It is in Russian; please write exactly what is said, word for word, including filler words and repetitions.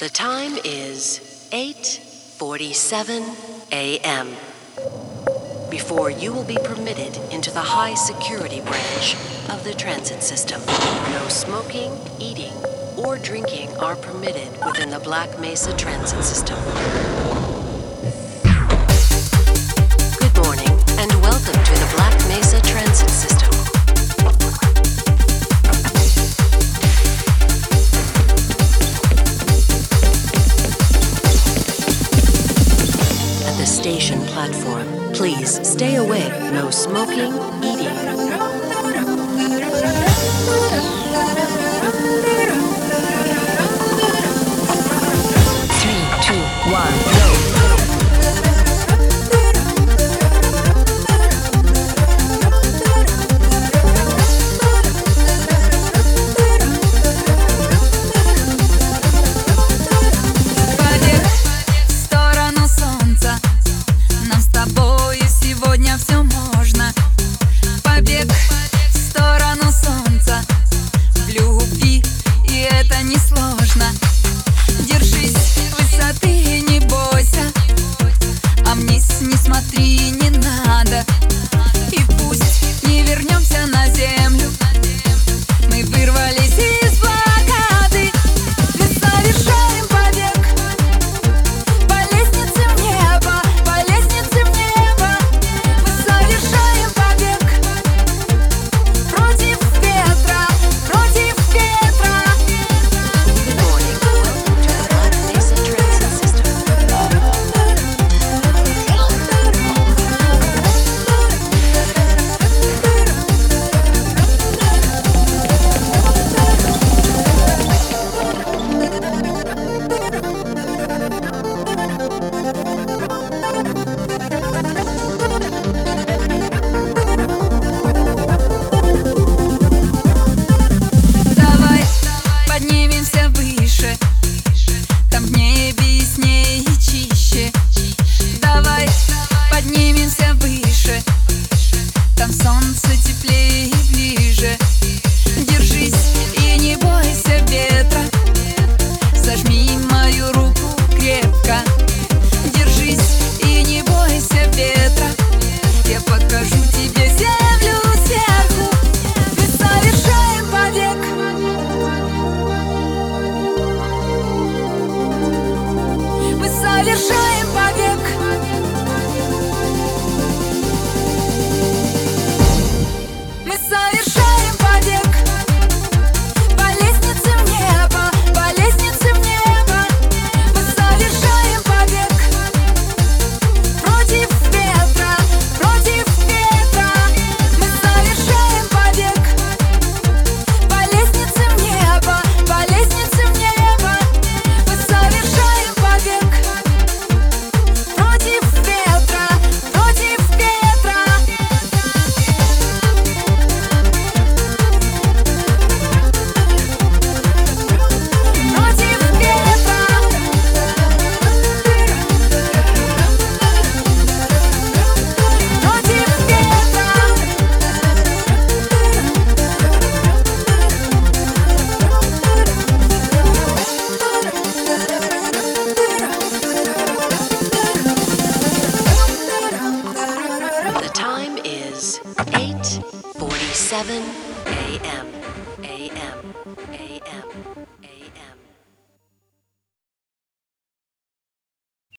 The time is eight forty-seven a m Before you will be permitted into the high security branch of the transit system. No smoking, eating, or drinking are permitted within the Black Mesa Transit System. Good morning and welcome to the Black Mesa Transit System. At the station platform, please stay away. No smoking, eating. Three, two, one, go. Сегодня все можно. Побег в сторону солнца. В любви, и это несложно. Держись высоты, не бойся. А вниз не смотри, не надо. И пусть не вернемся на землю. Мы вырвались из блокады. Мы совершаем побег по лестнице в небо, по лестнице в небо. Мы совершаем побег против ветра, против ветра. Good morning. Welcome to the Black Mesa Transit System. Давай поднимемся выше. Там в небе яснее и чище. Давай поднимемся выше. Там солнце теплее и ближе. Держись и не бойся ветра. Зажми мою руку крепко. Держись и не бойся ветра. Я покажу тебе землю сверху. Мы совершаем побег. Мы совершаем